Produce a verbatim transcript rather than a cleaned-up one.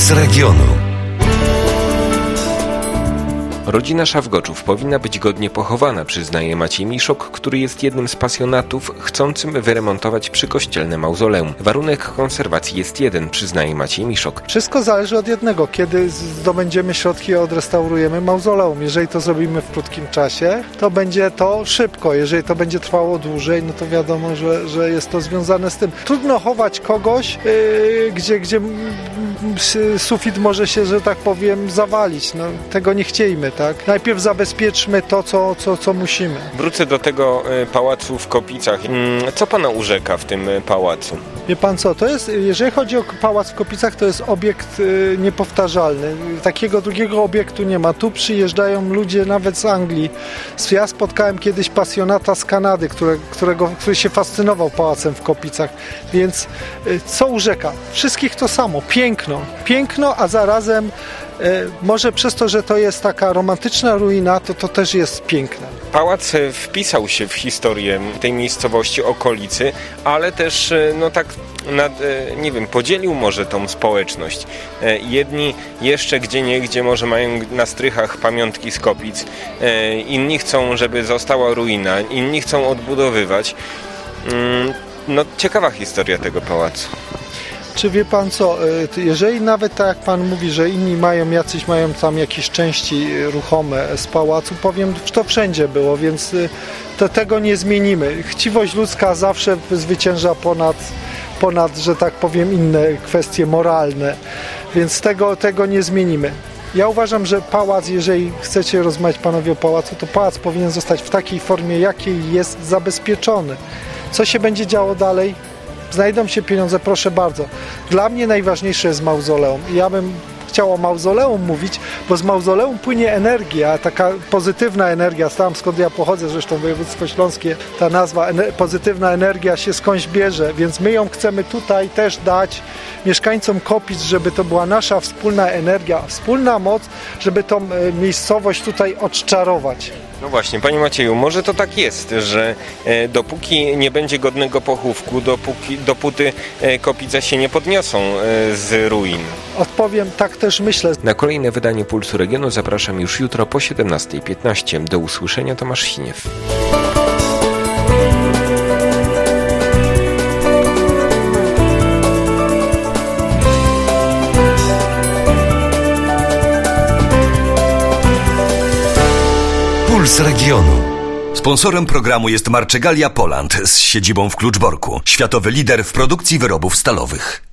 Puls regionu. Rodzina Szawgoczów powinna być godnie pochowana, przyznaje Maciej Miszok, który jest jednym z pasjonatów chcącym wyremontować przykościelne mauzoleum. Warunek konserwacji jest jeden, przyznaje Maciej Miszok. Wszystko zależy od jednego, kiedy zdobędziemy środki i odrestaurujemy mauzoleum. Jeżeli to zrobimy w krótkim czasie, to będzie to szybko. Jeżeli to będzie trwało dłużej, no to wiadomo, że, że jest to związane z tym. Trudno chować kogoś, yy, gdzie, gdzie sufit może się, że tak powiem, zawalić. No, tego nie chciejmy. Tak? Najpierw zabezpieczmy to, co, co, co musimy. Wrócę do tego pałacu w Kopicach. Co pana urzeka w tym pałacu? Wie pan co, to jest, jeżeli chodzi o pałac w Kopicach, to jest obiekt y, niepowtarzalny. Takiego drugiego obiektu nie ma. Tu przyjeżdżają ludzie nawet z Anglii. Ja spotkałem kiedyś pasjonata z Kanady, które, którego, który się fascynował pałacem w Kopicach. Więc y, co urzeka? Wszystkich to samo. Piękno. Piękno, a zarazem może przez to, że to jest taka romantyczna ruina, to to też jest piękne. Pałac wpisał się w historię tej miejscowości, okolicy, ale też, no tak, nad, nie wiem, podzielił może tą społeczność. Jedni jeszcze gdzieniegdzie może mają na strychach pamiątki z Kopic, inni chcą, żeby została ruina, inni chcą odbudowywać. No ciekawa historia tego pałacu. Czy wie pan co, jeżeli nawet tak jak pan mówi, że inni mają jacyś, mają tam jakieś części ruchome z pałacu, powiem, że to wszędzie było, więc to tego nie zmienimy. Chciwość ludzka zawsze zwycięża ponad, ponad, że tak powiem, inne kwestie moralne, więc tego, tego nie zmienimy. Ja uważam, że pałac, jeżeli chcecie rozmawiać panowie o pałacu, to pałac powinien zostać w takiej formie, jakiej jest zabezpieczony. Co się będzie działo dalej? Znajdą się pieniądze, proszę bardzo. Dla mnie najważniejsze jest mauzoleum. I ja bym chciał o mauzoleum mówić, bo z mauzoleum płynie energia, taka pozytywna energia, tam skąd ja pochodzę, zresztą województwo śląskie, ta nazwa ener- pozytywna energia się skądś bierze, więc my ją chcemy tutaj też dać mieszkańcom Kopic, żeby to była nasza wspólna energia, wspólna moc, żeby tą e, miejscowość tutaj odczarować. No właśnie, panie Macieju, może to tak jest, że e, dopóki nie będzie godnego pochówku, dopóki, dopóty e, Kopice się nie podniosą e, z ruin. Odpowiem, tak też myślę. Na kolejne wydanie Pulsu Regionu zapraszam już jutro po siedemnasta piętnaście. Do usłyszenia, Tomasz Siniew. Puls regionu. Sponsorem programu jest Marczegalia Poland z siedzibą w Kluczborku. Światowy lider w produkcji wyrobów stalowych.